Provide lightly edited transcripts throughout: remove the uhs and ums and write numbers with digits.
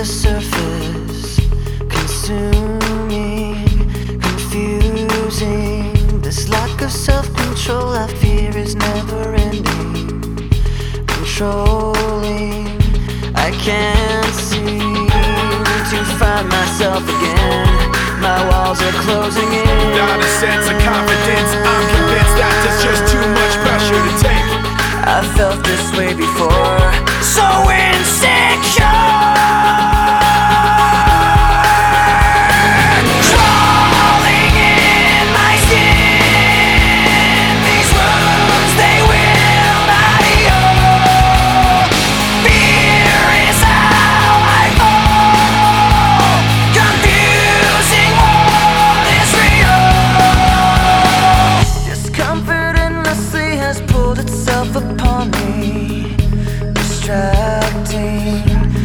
the surface, consuming, confusing. This lack of self-control I fear is never ending, controlling. I can't seem to find myself again. My walls are closing in. Without a sense of confidence, I'm convinced that there's just too much pressure to take. I felt this way before, so insecure. Crawling in my skin, these wounds they will not heal. Fear is how I fall, confusing what is real. Discomfort endlessly has pulled itself upon me, distracting,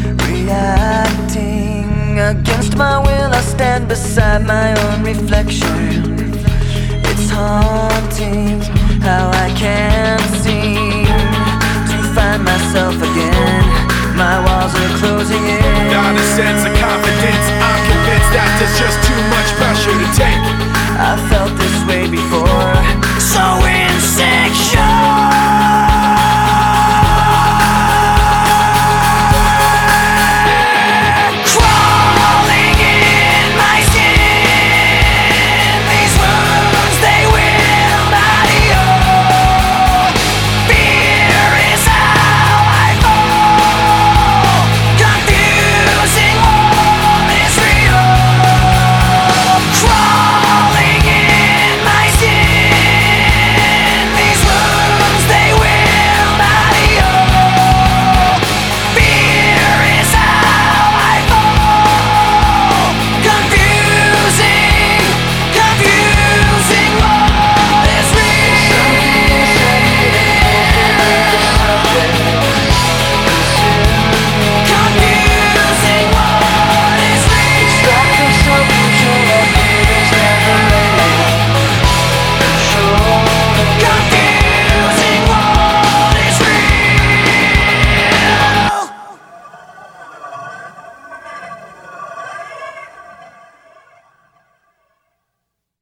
reacting. Against my will I stand beside my own reflection. It's haunting how I can't seem to find myself again. My walls are closing in. Without a sense of confidence, I'm convinced that there's just too much pressure to take.